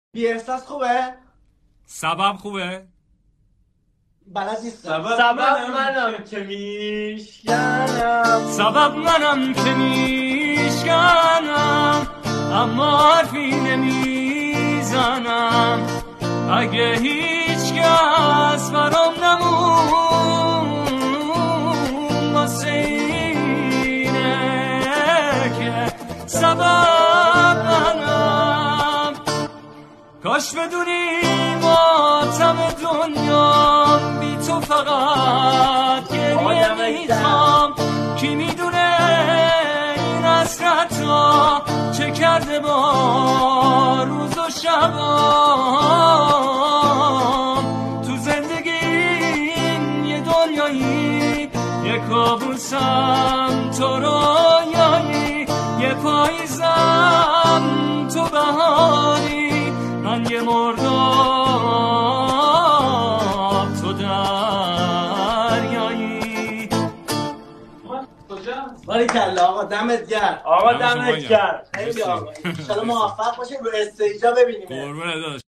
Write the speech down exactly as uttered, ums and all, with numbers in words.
بی احساس خوبه؟ سبب خوبه؟ بلد نیستم. سبب, سبب منم که میشکنم سبب منم که میشکنم اما حرفی نمیزنم. اگه هیچ کس برام نمون واسه اینه که سبب منم. کاش بدونی ماتم دنیا بی تو فقط گریه میخوام. کی میدونه این حسرت را چه کرده با روز و شبام. تو زندگی این یه دنیایی یه کابوسم تو رویایی، یه پاییزم تو بهاری، من یه مرداب تو دریایی. باریکلا آقا، دمت گرم. آقا دم شما دمت گرم. گرم. خیلی آقا، ان شاءالله موفق باشیم رو استیجا ببینیم. قربونه داشت.